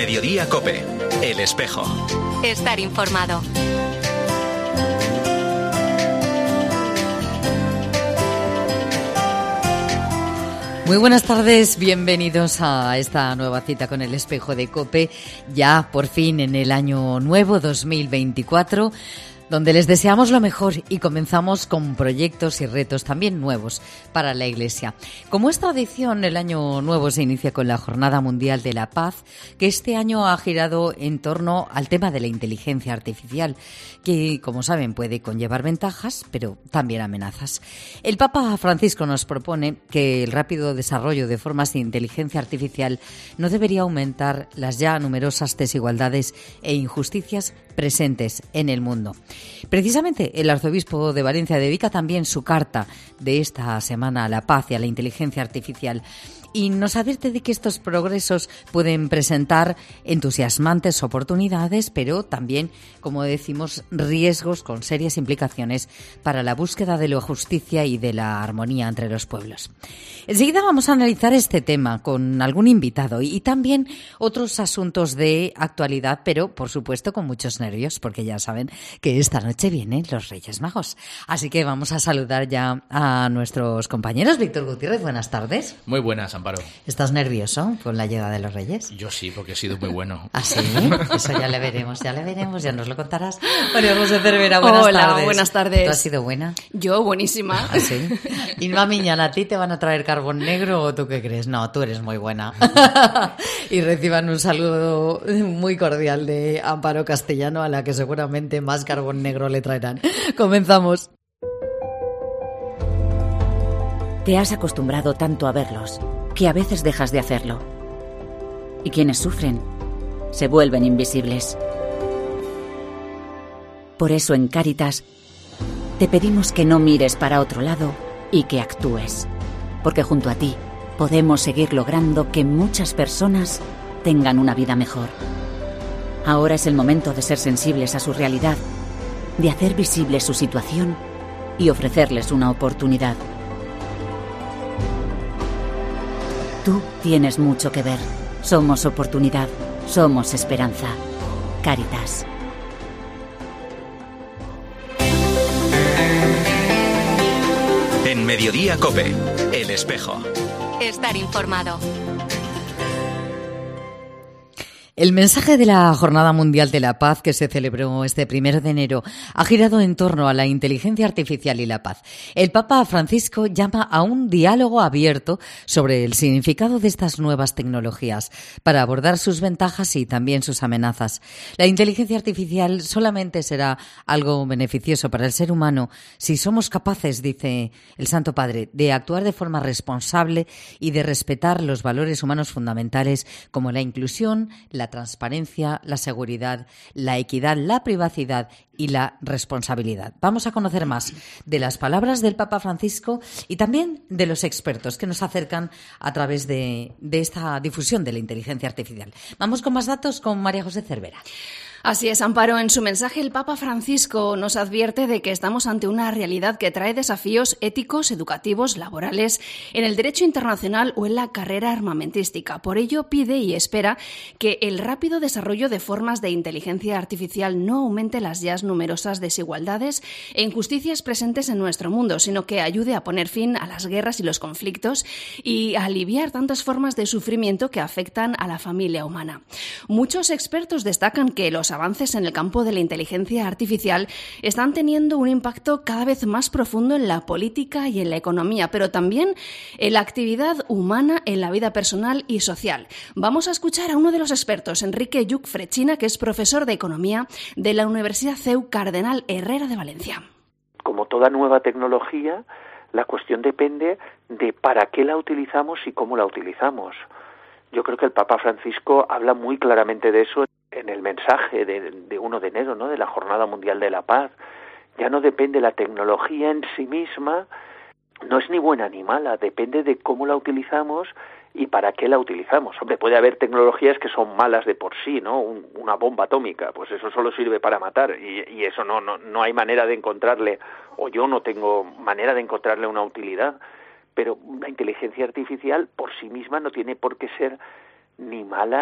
Mediodía COPE. El espejo. Estar informado. Muy buenas tardes, bienvenidos a esta nueva cita con el espejo de COPE, ya por fin en el año nuevo 2024, donde les deseamos lo mejor y comenzamos con proyectos y retos también nuevos para la Iglesia. Como es tradición, el año nuevo se inicia con la Jornada Mundial de la Paz, que este año ha girado en torno al tema de la inteligencia artificial, que, como saben, puede conllevar ventajas, pero también amenazas. El Papa Francisco nos propone que el rápido desarrollo de formas de inteligencia artificial no debería aumentar las ya numerosas desigualdades e injusticias presentes en el mundo. Precisamente el arzobispo de Valencia dedica también su carta de esta semana a la paz y a la inteligencia artificial y nos advierte de que estos progresos pueden presentar entusiasmantes oportunidades, pero también, como decimos, riesgos con serias implicaciones para la búsqueda de la justicia y de la armonía entre los pueblos. Enseguida vamos a analizar este tema con algún invitado y también otros asuntos de actualidad, pero por supuesto con muchos nervios, porque ya saben que esta noche vienen los Reyes Magos. Así que vamos a saludar ya a nuestros compañeros. Víctor Gutiérrez, buenas tardes. Muy buenas, Amparo. ¿Estás nervioso con la llegada de los Reyes? Yo sí, porque he sido muy bueno. ¿Ah, sí? Eso ya le veremos, ya nos lo contarás. María José Cervera, buenas tardes. Hola, buenas tardes. ¿Tú has sido buena? Yo, buenísima. ¿Ah, sí? Inma Miñán, ¿a ti te van a traer carbón negro o tú qué crees? No, tú eres muy buena. Y reciban un saludo muy cordial de Amparo Castellano, a la que seguramente más carbón negro le traerán. Comenzamos. Te has acostumbrado tanto a verlos que a veces dejas de hacerlo. Y quienes sufren se vuelven invisibles. Por eso en Cáritas te pedimos que no mires para otro lado y que actúes, porque junto a ti podemos seguir logrando que muchas personas tengan una vida mejor. Ahora es el momento de ser sensibles a su realidad, de hacer visible su situación y ofrecerles una oportunidad. Tú tienes mucho que ver. Somos oportunidad, somos esperanza. Cáritas. En Mediodía COPE. El espejo. Estar informado. El mensaje de la Jornada Mundial de la Paz, que se celebró este 1 de enero, ha girado en torno a la inteligencia artificial y la paz. El Papa Francisco llama a un diálogo abierto sobre el significado de estas nuevas tecnologías para abordar sus ventajas y también sus amenazas. La inteligencia artificial solamente será algo beneficioso para el ser humano si somos capaces, dice el Santo Padre, de actuar de forma responsable y de respetar los valores humanos fundamentales como la inclusión, la transparencia, la seguridad, la equidad, la privacidad y la responsabilidad. Vamos a conocer más de las palabras del Papa Francisco y también de los expertos que nos acercan a través de esta difusión de la inteligencia artificial. Vamos con más datos con María José Cervera. Así es, Amparo. En su mensaje, el Papa Francisco nos advierte de que estamos ante una realidad que trae desafíos éticos, educativos, laborales, en el derecho internacional o en la carrera armamentística. Por ello, pide y espera que el rápido desarrollo de formas de inteligencia artificial no aumente las ya numerosas desigualdades e injusticias presentes en nuestro mundo, sino que ayude a poner fin a las guerras y los conflictos y a aliviar tantas formas de sufrimiento que afectan a la familia humana. Muchos expertos destacan que los avances en el campo de la inteligencia artificial están teniendo un impacto cada vez más profundo en la política y en la economía, pero también en la actividad humana, en la vida personal y social. Vamos a escuchar a uno de los expertos, Enrique Lluc Frechina, que es profesor de Economía de la Universidad CEU Cardenal Herrera de Valencia. Como toda nueva tecnología, la cuestión depende de para qué la utilizamos y cómo la utilizamos. Yo creo que el Papa Francisco habla muy claramente de eso en el mensaje de 1 de enero, ¿no?, de la Jornada Mundial de la Paz. Ya no depende la tecnología en sí misma, no es ni buena ni mala, depende de cómo la utilizamos y para qué la utilizamos. Hombre, puede haber tecnologías que son malas de por sí, ¿no? Una bomba atómica, pues eso solo sirve para matar y eso no hay manera de encontrarle, o yo no tengo manera de encontrarle una utilidad. Pero la inteligencia artificial por sí misma no tiene por qué ser ni mala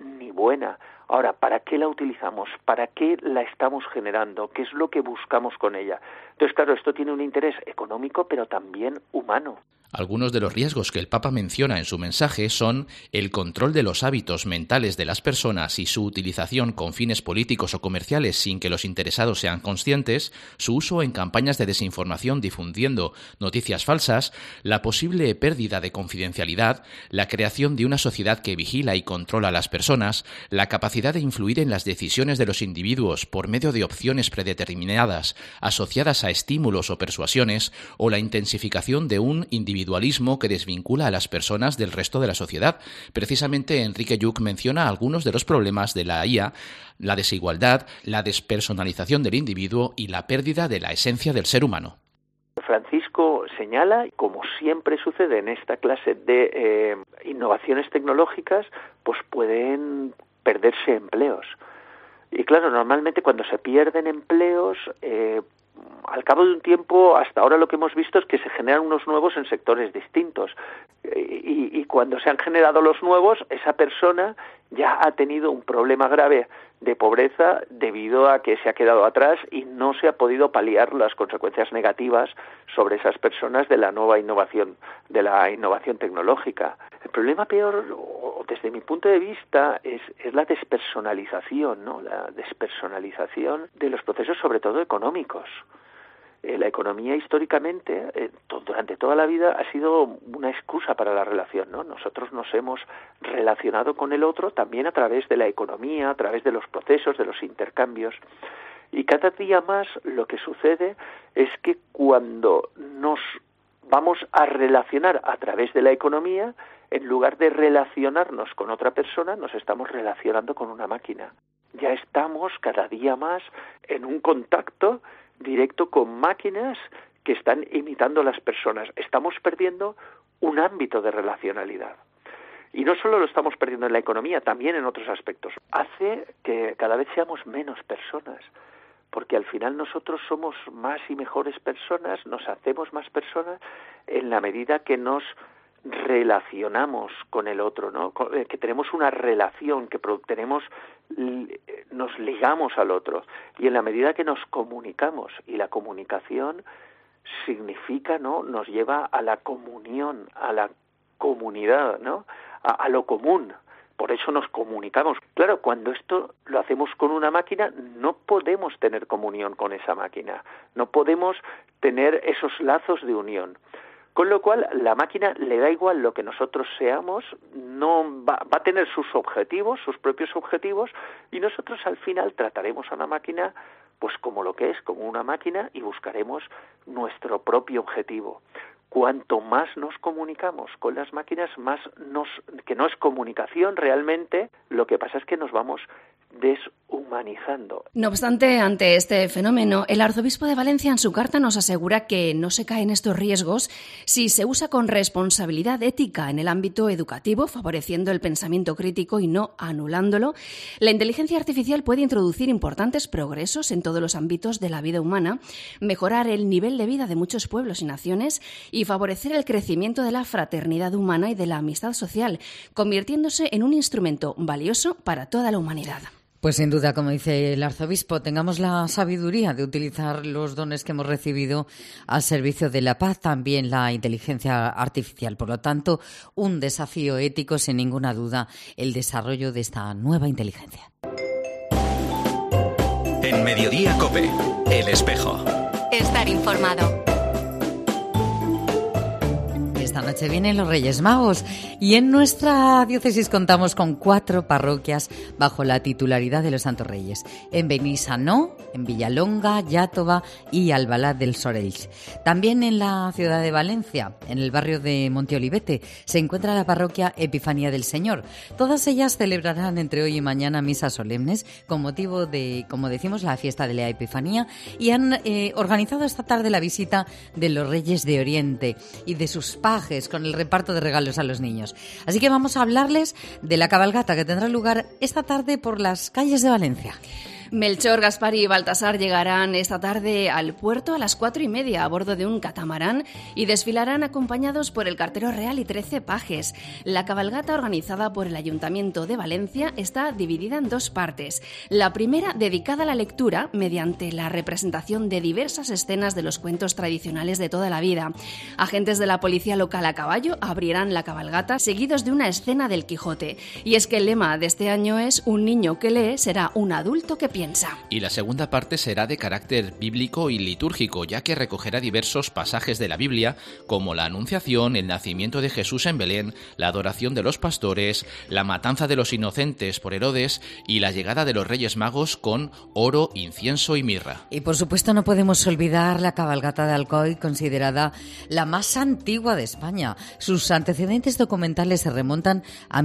ni buena. Ahora, ¿para qué la utilizamos? ¿Para qué la estamos generando? ¿Qué es lo que buscamos con ella? Entonces, claro, esto tiene un interés económico, pero también humano. Algunos de los riesgos que el Papa menciona en su mensaje son el control de los hábitos mentales de las personas y su utilización con fines políticos o comerciales sin que los interesados sean conscientes, su uso en campañas de desinformación difundiendo noticias falsas, la posible pérdida de confidencialidad, la creación de una sociedad que vigila y controla a las personas, la capacidad de influir en las decisiones de los individuos por medio de opciones predeterminadas asociadas a estímulos o persuasiones, o la intensificación de un individualismo que desvincula a las personas del resto de la sociedad. Precisamente Enrique Lluch menciona algunos de los problemas de la IA, la desigualdad, la despersonalización del individuo y la pérdida de la esencia del ser humano. Francisco señala, como siempre sucede en esta clase de innovaciones tecnológicas, pues pueden perderse empleos. Y claro, normalmente cuando se pierden empleos, al cabo de un tiempo, hasta ahora lo que hemos visto es que se generan unos nuevos en sectores distintos. Y cuando se han generado los nuevos, esa persona ya ha tenido un problema grave de pobreza debido a que se ha quedado atrás y no se ha podido paliar las consecuencias negativas sobre esas personas de la nueva innovación, de la innovación tecnológica. El problema peor, desde mi punto de vista, es la despersonalización, ¿no? La despersonalización de los procesos, sobre todo económicos. La economía históricamente, durante toda la vida, ha sido una excusa para la relación, ¿no? Nosotros nos hemos relacionado con el otro también a través de la economía, a través de los procesos, de los intercambios. Y cada día más lo que sucede es que cuando nos vamos a relacionar a través de la economía, en lugar de relacionarnos con otra persona, nos estamos relacionando con una máquina. Ya estamos cada día más en un contacto directo con máquinas que están imitando a las personas. Estamos perdiendo un ámbito de relacionalidad. Y no solo lo estamos perdiendo en la economía, también en otros aspectos. Hace que cada vez seamos menos personas, porque al final nosotros somos más y mejores personas, nos hacemos más personas en la medida que nos relacionamos con el otro, ¿no? Que tenemos una relación, que nos ligamos al otro, y en la medida que nos comunicamos, y la comunicación significa, ¿no?, nos lleva a la comunión, a la comunidad, ¿no?, a lo común. Por eso nos comunicamos. Claro, cuando esto lo hacemos con una máquina, no podemos tener comunión con esa máquina, no podemos tener esos lazos de unión. Con lo cual, la máquina le da igual lo que nosotros seamos, no va a tener sus objetivos, sus propios objetivos, y nosotros al final trataremos a una máquina pues como lo que es, como una máquina, y buscaremos nuestro propio objetivo. Cuanto más nos comunicamos con las máquinas, que no es comunicación realmente, lo que pasa es que nos vamos deshumanizando. No obstante, ante este fenómeno, el arzobispo de Valencia en su carta nos asegura que no se caen estos riesgos si se usa con responsabilidad ética en el ámbito educativo, favoreciendo el pensamiento crítico y no anulándolo. La inteligencia artificial puede introducir importantes progresos en todos los ámbitos de la vida humana, mejorar el nivel de vida de muchos pueblos y naciones y favorecer el crecimiento de la fraternidad humana y de la amistad social, convirtiéndose en un instrumento valioso para toda la humanidad. Pues sin duda, como dice el arzobispo, tengamos la sabiduría de utilizar los dones que hemos recibido al servicio de la paz, también la inteligencia artificial. Por lo tanto, un desafío ético, sin ninguna duda, el desarrollo de esta nueva inteligencia. En Mediodía COPE, El Espejo. Estar informado. Esta noche vienen los Reyes Magos y en nuestra diócesis contamos con 4 parroquias bajo la titularidad de los Santos Reyes. En Benissanó, en Villalonga, Iàtova y Albalat dels Sorells. También en la ciudad de Valencia, en el barrio de Monteolivete, se encuentra la parroquia Epifanía del Señor. Todas ellas celebrarán entre hoy y mañana misas solemnes con motivo de, como decimos, la fiesta de la Epifanía, y han organizado esta tarde la visita de los Reyes de Oriente y de sus pajes con el reparto de regalos a los niños. Así que vamos a hablarles de la cabalgata que tendrá lugar esta tarde por las calles de Valencia. Melchor, Gaspar y Baltasar llegarán esta tarde al puerto a las 4:30 a bordo de un catamarán y desfilarán acompañados por el cartero real y 13 pajes. La cabalgata organizada por el Ayuntamiento de Valencia está dividida en dos partes. La primera dedicada a la lectura mediante la representación de diversas escenas de los cuentos tradicionales de toda la vida. Agentes de la policía local a caballo abrirán la cabalgata seguidos de una escena del Quijote. Y es que el lema de este año es: un niño que lee será un adulto que piensa. Y la segunda parte será de carácter bíblico y litúrgico, ya que recogerá diversos pasajes de la Biblia, como la Anunciación, el nacimiento de Jesús en Belén, la adoración de los pastores, la matanza de los inocentes por Herodes y la llegada de los Reyes Magos con oro, incienso y mirra. Y por supuesto no podemos olvidar la cabalgata de Alcoy, considerada la más antigua de España. Sus antecedentes documentales se remontan a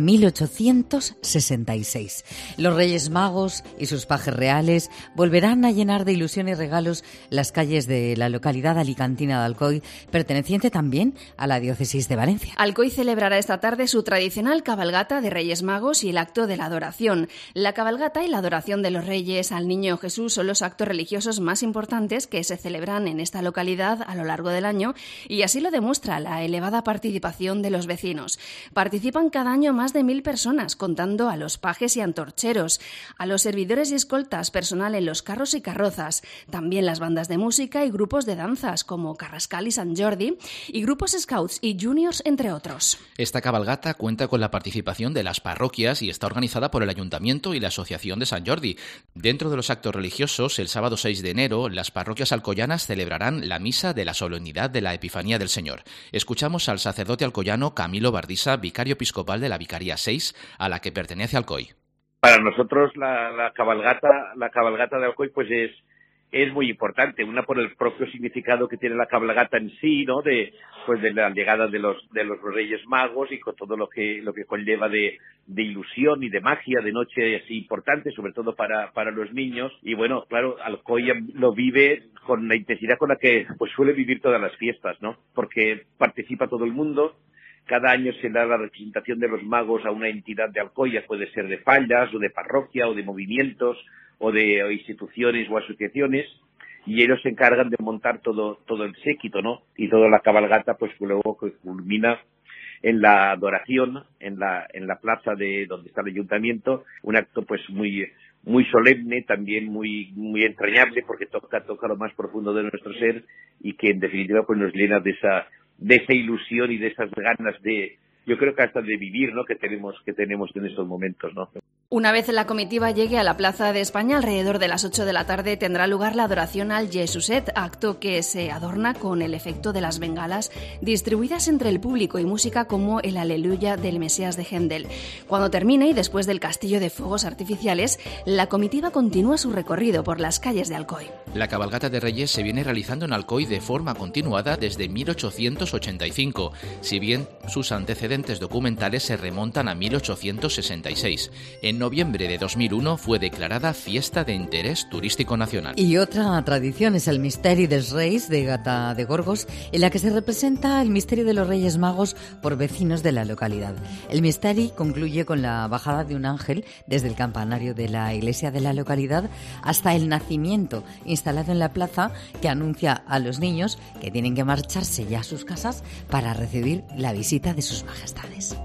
1866. Los Reyes Magos y sus pajes reales volverán a llenar de ilusión y regalos las calles de la localidad alicantina de Alcoy, perteneciente también a la diócesis de Valencia. Alcoy celebrará esta tarde su tradicional cabalgata de Reyes Magos y el acto de la adoración. La cabalgata y la adoración de los Reyes al Niño Jesús son los actos religiosos más importantes que se celebran en esta localidad a lo largo del año, y así lo demuestra la elevada participación de los vecinos. Participan cada año más de 1.000 personas, contando a los pajes y antorcheros, a los servidores y escoltas, personal en los carros y carrozas, también las bandas de música y grupos de danzas como Carrascal y Sant Jordi, y grupos scouts y juniors, entre otros. Esta cabalgata cuenta con la participación de las parroquias y está organizada por el Ayuntamiento y la Asociación de Sant Jordi. Dentro de los actos religiosos, el sábado 6 de enero, las parroquias alcoyanas celebrarán la misa de la solemnidad de la Epifanía del Señor. Escuchamos al sacerdote alcoyano Camilo Bardisa, vicario episcopal de la Vicaría 6, a la que pertenece Alcoy. Para nosotros la cabalgata de Alcoy pues es muy importante, una por el propio significado que tiene la cabalgata en sí, ¿no? De la llegada de los Reyes Magos y con todo lo que conlleva de ilusión y de magia, de noche así importante, sobre todo para los niños. Y bueno, claro, Alcoy lo vive con la intensidad con la que pues suele vivir todas las fiestas, ¿no? Porque participa todo el mundo. Cada año se da la representación de los magos a una entidad de Alcoy, ya puede ser de fallas o de parroquia o de movimientos o de instituciones o asociaciones, y ellos se encargan de montar todo el séquito, ¿no? Y toda la cabalgata pues luego culmina en la adoración en la plaza de donde está el ayuntamiento, un acto pues muy solemne, también muy entrañable, porque toca lo más profundo de nuestro ser y que en definitiva pues nos llena de esa ilusión y de esas ganas de, yo creo que hasta de vivir, ¿no? que tenemos en estos momentos, ¿no? Una vez la comitiva llegue a la Plaza de España, alrededor de las 8 de la tarde tendrá lugar la adoración al Jesuset, acto que se adorna con el efecto de las bengalas distribuidas entre el público y música como el Aleluya del Mesías de Händel. Cuando termine y después del castillo de fuegos artificiales, la comitiva continúa su recorrido por las calles de Alcoy. La cabalgata de Reyes se viene realizando en Alcoy de forma continuada desde 1885, si bien sus antecedentes documentales se remontan a 1866. En noviembre de 2001 fue declarada Fiesta de Interés Turístico Nacional. Y otra tradición es el Misteri dels Reis de Gata de Gorgos, en la que se representa el misterio de los Reyes Magos por vecinos de la localidad. El Misteri concluye con la bajada de un ángel desde el campanario de la iglesia de la localidad hasta el nacimiento, instalado en la plaza, que anuncia a los niños que tienen que marcharse ya a sus casas para recibir la visita de sus majestades.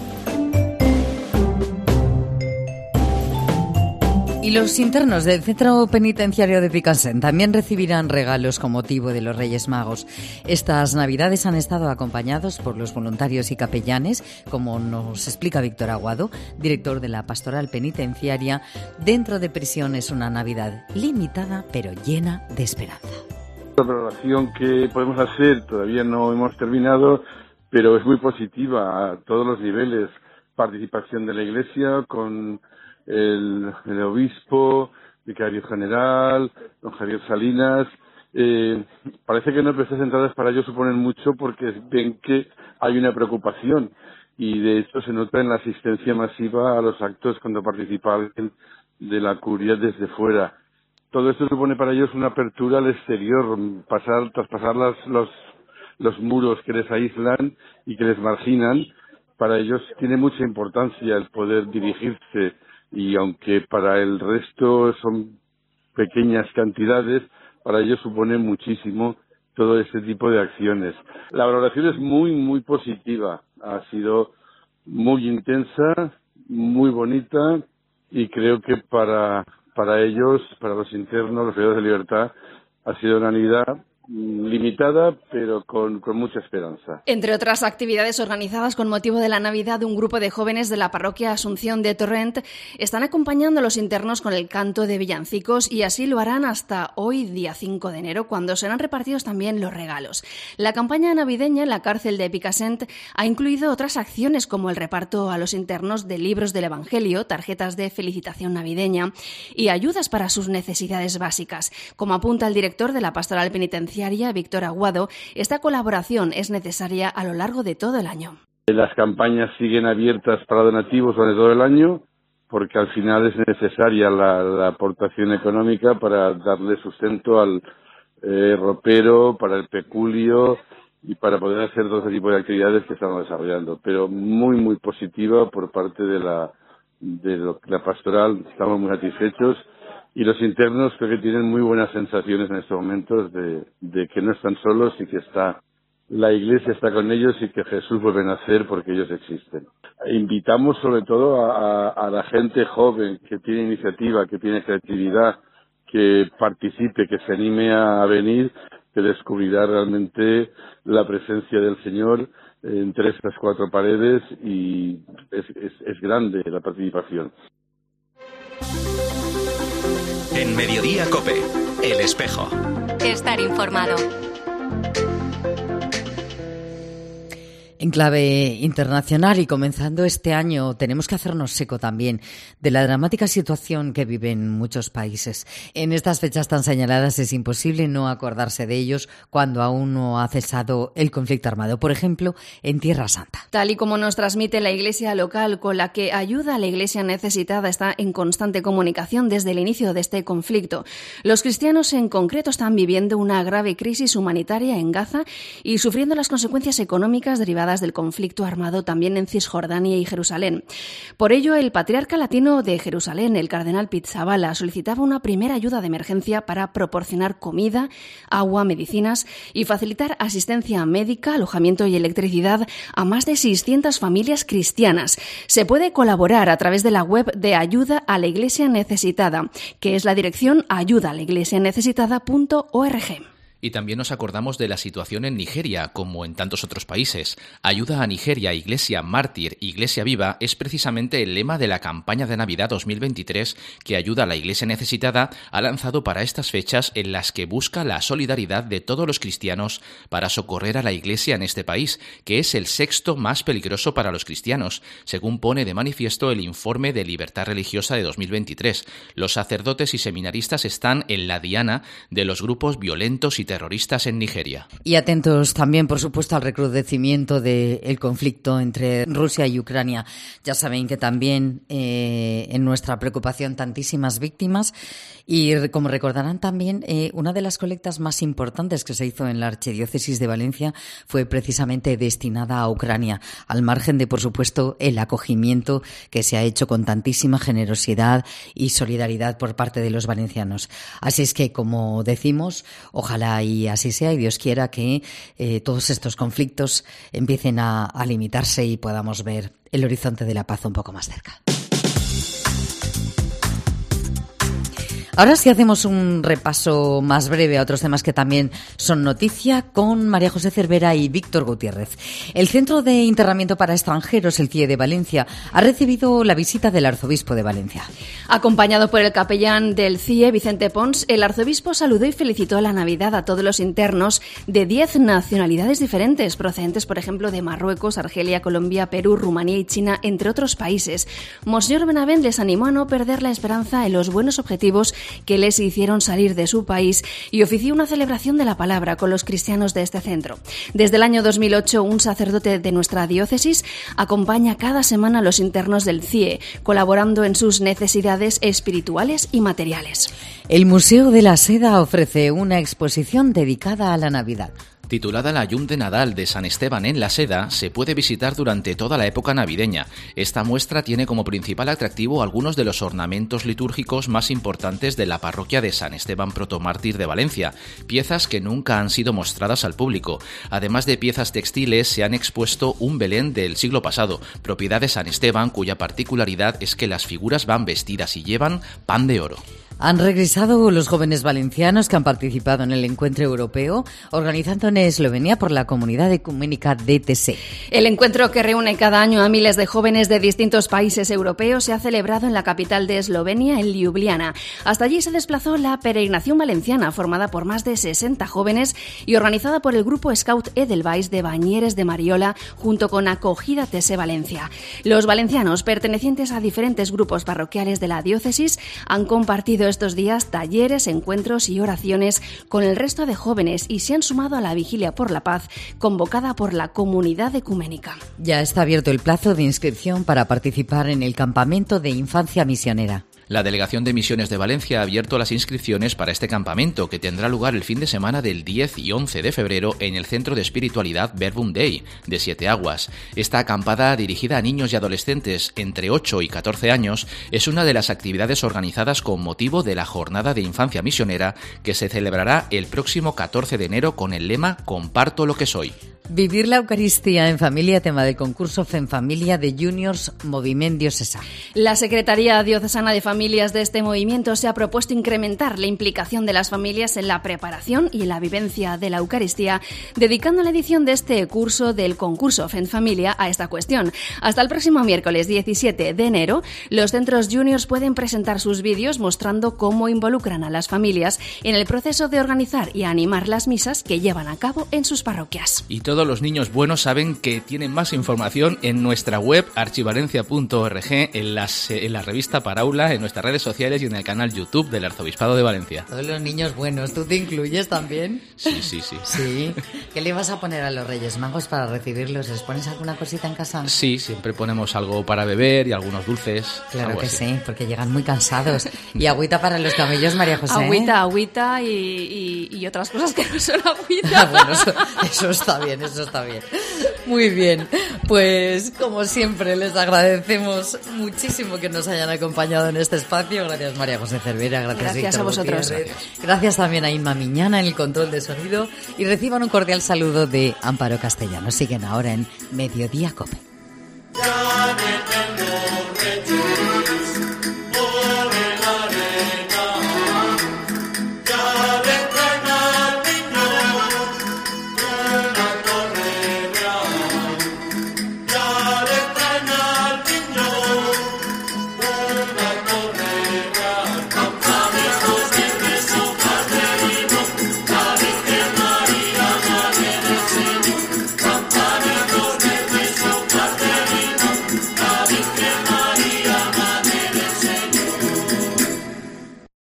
Y los internos del Centro Penitenciario de Picassent también recibirán regalos con motivo de los Reyes Magos. Estas Navidades han estado acompañados por los voluntarios y capellanes, como nos explica Víctor Aguado, director de la Pastoral Penitenciaria. Dentro de prisión es una Navidad limitada, pero llena de esperanza. La valoración que podemos hacer todavía no hemos terminado, pero es muy positiva a todos los niveles. Participación de la Iglesia con el obispo, vicario general, don Javier Salinas. Parece que no, pero estas entradas para ellos suponen mucho porque ven que hay una preocupación y de hecho se nota en la asistencia masiva a los actos cuando participa alguien de la curia desde fuera. Todo esto supone para ellos una apertura al exterior, traspasar los muros que les aíslan y que les marginan. Para ellos tiene mucha importancia el poder dirigirse, y aunque para el resto son pequeñas cantidades, para ellos supone muchísimo todo este tipo de acciones. La valoración es muy positiva, ha sido muy intensa, muy bonita, y creo que para ellos, para los internos, los privados de libertad, ha sido una Navidad limitada, pero con mucha esperanza. Entre otras actividades organizadas con motivo de la Navidad, un grupo de jóvenes de la parroquia Asunción de Torrent están acompañando a los internos con el canto de villancicos, y así lo harán hasta hoy, día 5 de enero, cuando serán repartidos también los regalos. La campaña navideña en la cárcel de Picassent ha incluido otras acciones como el reparto a los internos de libros del Evangelio, tarjetas de felicitación navideña y ayudas para sus necesidades básicas. Como apunta el director de la Pastoral Penitenciaria, Víctor Aguado, esta colaboración es necesaria a lo largo de todo el año. Las campañas siguen abiertas para donativos durante todo el año, porque al final es necesaria la aportación económica para darle sustento al ropero, para el peculio y para poder hacer todo ese tipo de actividades que estamos desarrollando. Pero muy positiva por parte de la pastoral, estamos muy satisfechos. Y los internos creo que tienen muy buenas sensaciones en estos momentos de que no están solos y que la Iglesia está con ellos y que Jesús vuelve a nacer porque ellos existen. Invitamos sobre todo a la gente joven que tiene iniciativa, que tiene creatividad, que participe, que se anime a venir, que descubrirá realmente la presencia del Señor entre estas cuatro paredes, y es grande la participación. En Mediodía COPE, El Espejo. Estar informado. En clave internacional y comenzando este año, tenemos que hacernos eco también de la dramática situación que viven muchos países. En estas fechas tan señaladas es imposible no acordarse de ellos cuando aún no ha cesado el conflicto armado, por ejemplo, en Tierra Santa. Tal y como nos transmite la iglesia local, con la que ayuda a la iglesia necesitada, está en constante comunicación desde el inicio de este conflicto. Los cristianos en concreto están viviendo una grave crisis humanitaria en Gaza y sufriendo las consecuencias económicas derivadas del conflicto armado también en Cisjordania y Jerusalén. Por ello, el patriarca latino de Jerusalén, el cardenal Pizzaballa, solicitaba una primera ayuda de emergencia para proporcionar comida, agua, medicinas y facilitar asistencia médica, alojamiento y electricidad a más de 600 familias cristianas. Se puede colaborar a través de la web de Ayuda a la Iglesia Necesitada, que es la dirección ayudaalaiglesianecesitada.org. Y también nos acordamos de la situación en Nigeria, como en tantos otros países. Ayuda a Nigeria, Iglesia Mártir, Iglesia Viva, es precisamente el lema de la campaña de Navidad 2023 que Ayuda a la Iglesia Necesitada ha lanzado para estas fechas, en las que busca la solidaridad de todos los cristianos para socorrer a la Iglesia en este país, que es el sexto más peligroso para los cristianos, según pone de manifiesto el informe de Libertad Religiosa de 2023. Los sacerdotes y seminaristas están en la diana de los grupos violentos y terroristas en Nigeria. Y atentos también, por supuesto, al recrudecimiento del conflicto entre Rusia y Ucrania. Ya saben que también en nuestra preocupación tantísimas víctimas, y como recordarán también, una de las colectas más importantes que se hizo en la Archidiócesis de Valencia fue precisamente destinada a Ucrania, al margen de, por supuesto, el acogimiento que se ha hecho con tantísima generosidad y solidaridad por parte de los valencianos. Así es que, como decimos, ojalá y así sea, y Dios quiera que todos estos conflictos empiecen a limitarse y podamos ver el horizonte de la paz un poco más cerca. Ahora sí hacemos un repaso más breve a otros temas que también son noticia con María José Cervera y Víctor Gutiérrez. El Centro de Internamiento para Extranjeros, el CIE de Valencia, ha recibido la visita del arzobispo de Valencia. Acompañado por el capellán del CIE, Vicente Pons, el arzobispo saludó y felicitó la Navidad a todos los internos de 10 nacionalidades diferentes, procedentes, por ejemplo, de Marruecos, Argelia, Colombia, Perú, Rumanía y China, entre otros países. Monseñor Benavent les animó a no perder la esperanza en los buenos objetivos que les hicieron salir de su país y ofició una celebración de la palabra con los cristianos de este centro. Desde el año 2008, un sacerdote de nuestra diócesis acompaña cada semana a los internos del CIE, colaborando en sus necesidades espirituales y materiales. El Museo de la Seda ofrece una exposición dedicada a la Navidad. Titulada La Llum de Nadal de San Esteban en la Seda, se puede visitar durante toda la época navideña. Esta muestra tiene como principal atractivo algunos de los ornamentos litúrgicos más importantes de la parroquia de San Esteban Protomártir de Valencia, piezas que nunca han sido mostradas al público. Además de piezas textiles, se han expuesto un Belén del siglo pasado, propiedad de San Esteban, cuya particularidad es que las figuras van vestidas y llevan pan de oro. Han regresado los jóvenes valencianos que han participado en el encuentro europeo, organizado en Eslovenia por la comunidad ecuménica DTC. El encuentro, que reúne cada año a miles de jóvenes de distintos países europeos, se ha celebrado en la capital de Eslovenia, en Ljubljana. Hasta allí se desplazó la peregrinación valenciana, formada por más de 60 jóvenes y organizada por el grupo Scout Edelweiss de Bañeres de Mariola, junto con Acogida TC Valencia. Los valencianos, pertenecientes a diferentes grupos parroquiales de la diócesis, han compartido estos días talleres, encuentros y oraciones con el resto de jóvenes y se han sumado a la Vigilia por la Paz convocada por la comunidad ecuménica. Ya está abierto el plazo de inscripción para participar en el campamento de infancia misionera. La Delegación de Misiones de Valencia ha abierto las inscripciones para este campamento, que tendrá lugar el fin de semana del 10 y 11 de febrero en el Centro de Espiritualidad Verbum Dei de Siete Aguas. Esta acampada, dirigida a niños y adolescentes entre 8 y 14 años, es una de las actividades organizadas con motivo de la Jornada de Infancia Misionera, que se celebrará el próximo 14 de enero con el lema «Comparto lo que soy». Vivir la Eucaristía en familia, tema del concurso FEMFamilia de Juniors Moviment Diocesà. La Secretaría Diocesana de Familias de este movimiento se ha propuesto incrementar la implicación de las familias en la preparación y en la vivencia de la Eucaristía, dedicando la edición de este curso del concurso FEMFamilia a esta cuestión. Hasta el próximo miércoles 17 de enero, los centros juniors pueden presentar sus vídeos mostrando cómo involucran a las familias en el proceso de organizar y animar las misas que llevan a cabo en sus parroquias. Y todos los niños buenos saben que tienen más información en nuestra web archivalencia.org, en la revista Paraula, en nuestras redes sociales y en el canal YouTube del Arzobispado de Valencia. Todos los niños buenos, ¿tú te incluyes también? Sí. Sí. ¿Qué le vas a poner a los Reyes Magos para recibirlos? ¿Les pones alguna cosita en casa? Sí, siempre ponemos algo para beber y algunos dulces. Claro que así. sí, porque llegan muy cansados. Y agüita para los camellos, María José. Agüita y otras cosas que no son agüita. Bueno, eso está bien. Muy bien, pues como siempre les agradecemos muchísimo que nos hayan acompañado en este espacio. Gracias María José Cervera, gracias Víctor a vosotros. Gutiérrez. Gracias también a Inma Miñana en el control de sonido y reciban un cordial saludo de Amparo Castellano. Siguen ahora en Mediodía COPE.